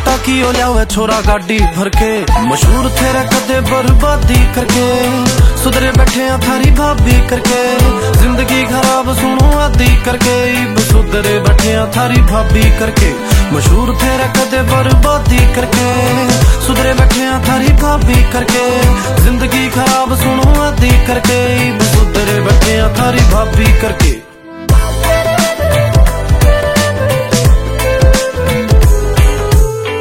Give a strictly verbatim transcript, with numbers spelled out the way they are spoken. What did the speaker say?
पता की हो लिया छोरा गाड़ी भर के, मशहूर तेरे कदे बर्बादी करके, सुधरे बैठे थारी भाभी करके, जिंदगी खराब सुनो आदि करके, सुधरे बैठे थारी भाभी करके, मशहूर तेरे कदे बर्बादी करके, सुधरे बैठे थारी भाभी करके, जिंदगी खराब सुनो आदि करके, सुधरे बैठे थारी भाभी करके।